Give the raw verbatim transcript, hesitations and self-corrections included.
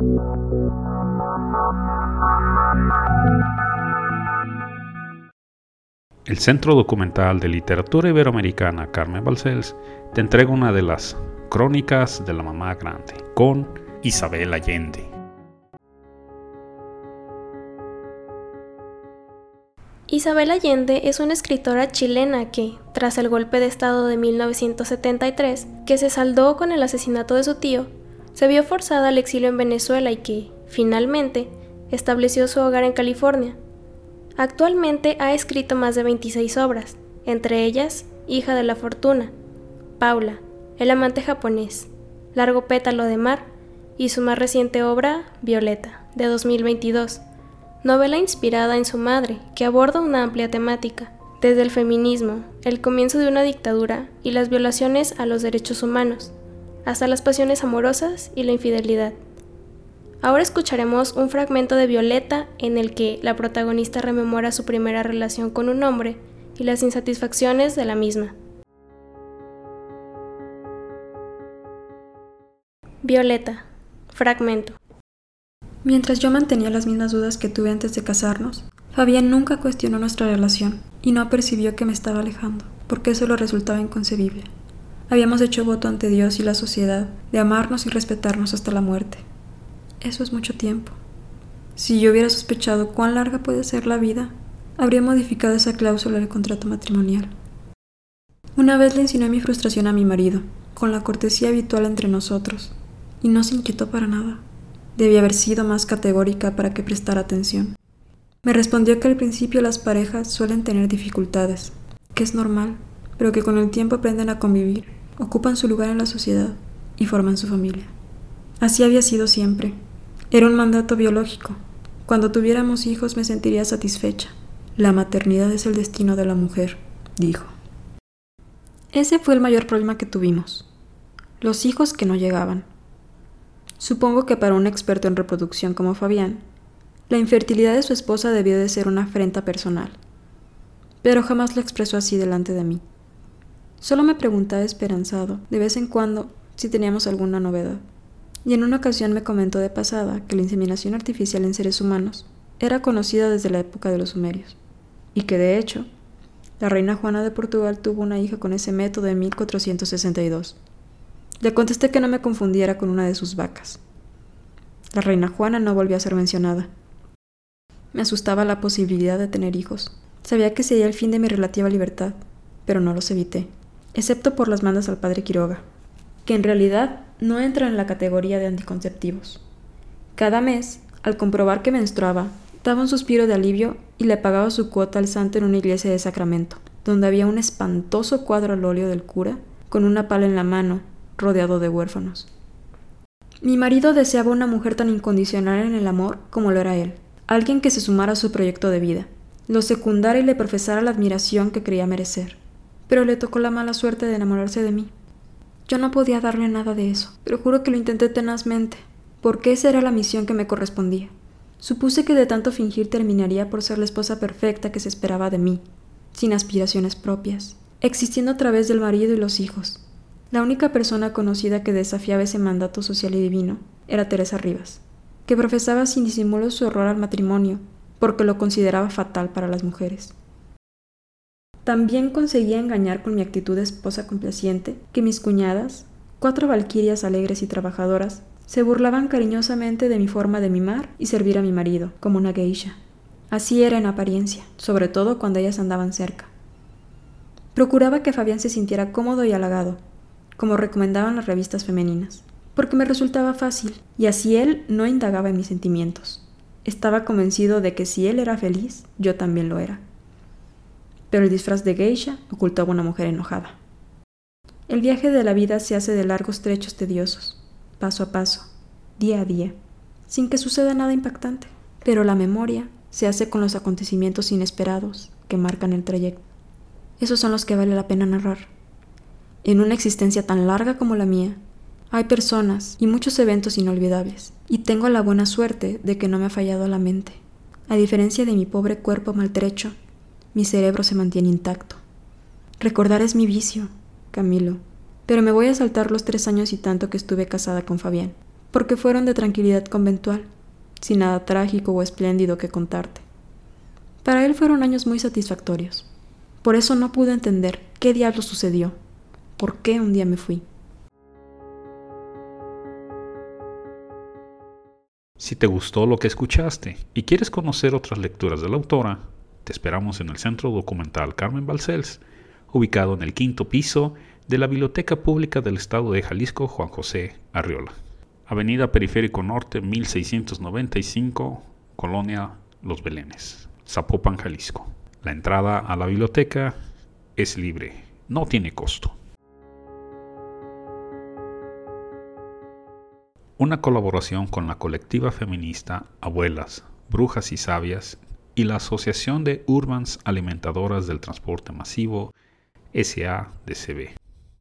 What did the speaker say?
El Centro Documental de Literatura Iberoamericana Carmen Balcells te entrega una de las crónicas de la mamá grande, con Isabel Allende. Isabel Allende es una escritora chilena que, tras el golpe de Estado de mil novecientos setenta y tres, que se saldó con el asesinato de su tío, se vio forzada al exilio en Venezuela y que, finalmente, estableció su hogar en California. Actualmente ha escrito más de veintiséis obras, entre ellas Hija de la Fortuna, Paula, El amante japonés, Largo pétalo de mar y su más reciente obra, Violeta, de dos mil veintidós, novela inspirada en su madre que aborda una amplia temática, desde el feminismo, el comienzo de una dictadura y las violaciones a los derechos humanos, hasta las pasiones amorosas y la infidelidad. Ahora escucharemos un fragmento de Violeta en el que la protagonista rememora su primera relación con un hombre y las insatisfacciones de la misma. Violeta, fragmento. Mientras yo mantenía las mismas dudas que tuve antes de casarnos, Fabián nunca cuestionó nuestra relación y no percibió que me estaba alejando, porque eso le resultaba inconcebible. Habíamos hecho voto ante Dios y la sociedad de amarnos y respetarnos hasta la muerte. Eso es mucho tiempo. Si yo hubiera sospechado cuán larga puede ser la vida, habría modificado esa cláusula del contrato matrimonial. Una vez le insinué mi frustración a mi marido, con la cortesía habitual entre nosotros, y no se inquietó para nada. Debía haber sido más categórica para que prestara atención. Me respondió que al principio las parejas suelen tener dificultades, que es normal, pero que con el tiempo aprenden a convivir, ocupan su lugar en la sociedad y forman su familia. Así había sido siempre. Era un mandato biológico. Cuando tuviéramos hijos me sentiría satisfecha. La maternidad es el destino de la mujer, dijo. Ese fue el mayor problema que tuvimos. Los hijos que no llegaban. Supongo que para un experto en reproducción como Fabián, la infertilidad de su esposa debió de ser una afrenta personal. Pero jamás lo expresó así delante de mí. Solo me preguntaba esperanzado, de vez en cuando, si teníamos alguna novedad. Y en una ocasión me comentó de pasada que la inseminación artificial en seres humanos era conocida desde la época de los sumerios, y que de hecho, la reina Juana de Portugal tuvo una hija con ese método en mil cuatrocientos sesenta y dos. Le contesté que no me confundiera con una de sus vacas. La reina Juana no volvió a ser mencionada. Me asustaba la posibilidad de tener hijos. Sabía que sería el fin de mi relativa libertad, pero no los evité, excepto por las mandas al padre Quiroga, que en realidad no entra en la categoría de anticonceptivos. Cada mes, al comprobar que menstruaba, daba un suspiro de alivio y le pagaba su cuota al santo en una iglesia de Sacramento, donde había un espantoso cuadro al óleo del cura, con una pala en la mano, rodeado de huérfanos. Mi marido deseaba una mujer tan incondicional en el amor como lo era él, alguien que se sumara a su proyecto de vida, lo secundara y le profesara la admiración que creía merecer, pero le tocó la mala suerte de enamorarse de mí. Yo no podía darle nada de eso, pero juro que lo intenté tenazmente, porque esa era la misión que me correspondía. Supuse que de tanto fingir terminaría por ser la esposa perfecta que se esperaba de mí, sin aspiraciones propias, existiendo a través del marido y los hijos. La única persona conocida que desafiaba ese mandato social y divino era Teresa Rivas, que profesaba sin disimulo su horror al matrimonio, porque lo consideraba fatal para las mujeres. También conseguía engañar con mi actitud de esposa complaciente que mis cuñadas, cuatro valquirias alegres y trabajadoras, se burlaban cariñosamente de mi forma de mimar y servir a mi marido, como una geisha. Así era en apariencia, sobre todo cuando ellas andaban cerca. Procuraba que Fabián se sintiera cómodo y halagado, como recomendaban las revistas femeninas, porque me resultaba fácil, y así él no indagaba en mis sentimientos. Estaba convencido de que si él era feliz, yo también lo era. Pero el disfraz de geisha ocultaba una mujer enojada. El viaje de la vida se hace de largos trechos tediosos, paso a paso, día a día, sin que suceda nada impactante. Pero la memoria se hace con los acontecimientos inesperados que marcan el trayecto. Esos son los que vale la pena narrar. En una existencia tan larga como la mía, hay personas y muchos eventos inolvidables, y tengo la buena suerte de que no me ha fallado la mente. A diferencia de mi pobre cuerpo maltrecho, mi cerebro se mantiene intacto. Recordar es mi vicio, Camilo, pero me voy a saltar los tres años y tanto que estuve casada con Fabián. porque fueron de tranquilidad conventual, sin nada trágico o espléndido que contarte. Para él fueron años muy satisfactorios. Por eso no pude entender qué diablos sucedió, por qué un día me fui. Si te gustó lo que escuchaste y quieres conocer otras lecturas de la autora, te esperamos en el Centro Documental Carmen Balcells, ubicado en el quinto piso de la Biblioteca Pública del Estado de Jalisco Juan José Arriola, Avenida Periférico Norte mil seiscientos noventa y cinco, Colonia Los Belenes, Zapopan, Jalisco. La entrada a la biblioteca es libre, no tiene costo. Una colaboración con la colectiva feminista Abuelas, Brujas y Sabias y la Asociación de Urbans Alimentadoras del Transporte Masivo S A D C B.